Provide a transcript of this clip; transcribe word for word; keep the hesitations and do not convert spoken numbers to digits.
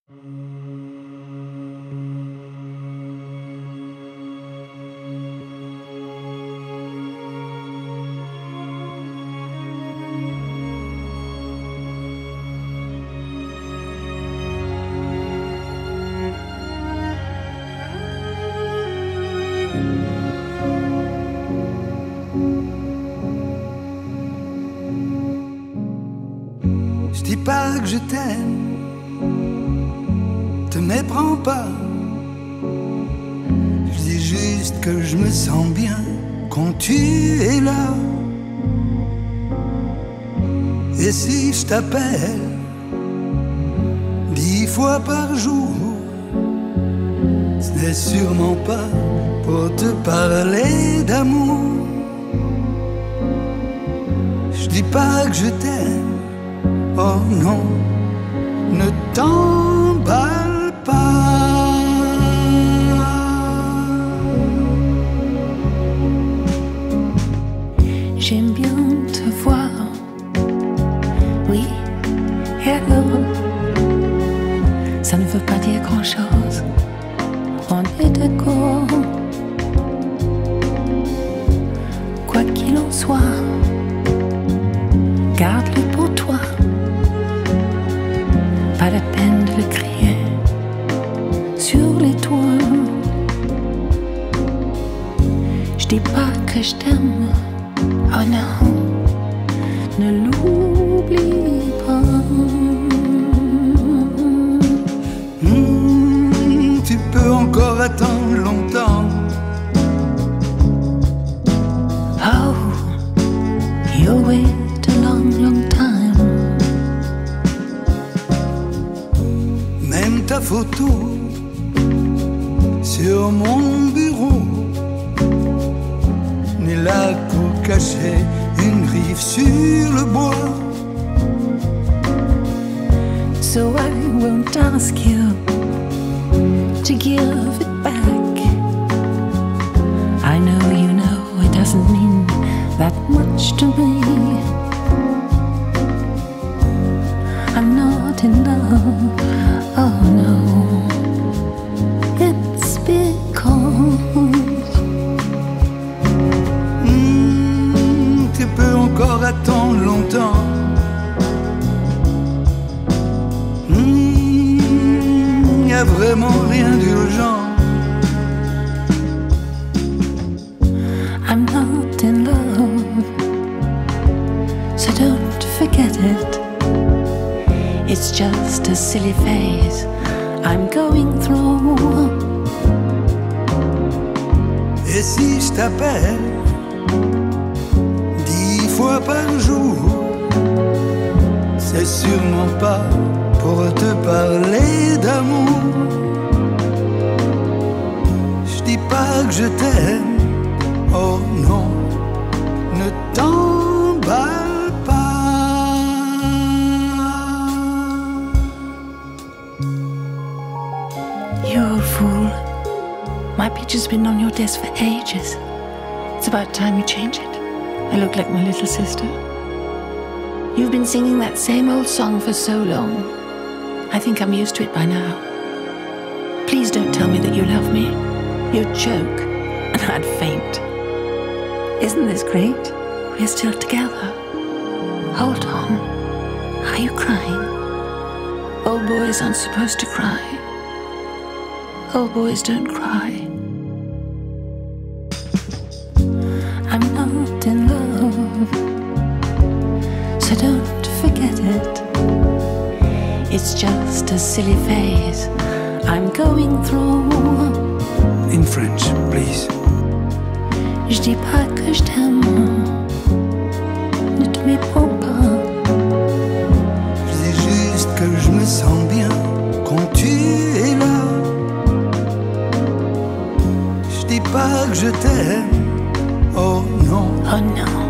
Je dis pas que je t'aime, te méprends pas. Je dis juste que je me sens bien quand tu es là. Et si je t'appelle dix fois par jour, ce n'est sûrement pas pour te parler d'amour. Je dis pas que je t'aime, oh non, ne t'emballe pas. J'aime bien te voir, oui, hello. Ça ne veut pas dire grand-chose, on est d'accord. Quoi qu'il en soit, garde-le pour toi. Pas la peine de le crier sur les toits. Je dis pas que je t'aime, oh non, ne l'oublie pas. Mmh, tu peux encore attendre longtemps. Oh, you'll wait a long, long time. Même ta photo sur mon bureau n'est là pour cacher une rive sur le bois. So I won't ask you to give it back. I know you know it doesn't mean that much to me. I'm not in love, oh no. It's because mmh, tu peux encore attendre longtemps. Mmh, y a vraiment rien d'urgent. I'm not in love, so don't forget it. It's just a silly phase I'm going through. Et si je t'appelle dix fois par jour, c'est sûrement pas pour te parler d'amour. Je dis pas que je t'aime, oh non, ne t'emballe pas. You're a fool. My picture's been on your desk for ages. It's about time you change it. I look like my little sister. You've been singing that same old song for so long. I think I'm used to it by now. Please don't tell me that you love me. You'd choke and I'd faint. Isn't this great? We're still together. Hold on. Are you crying? Old boys aren't supposed to cry. Old boys don't cry. I'm not in love, so don't forget it. It's just a silly phase I'm going through. In French, please. Je dis pas que je t'aime, ne te méprends pas. Je dis juste que je me sens bien quand tu es là. Je dis pas que je t'aime, oh non. Oh non.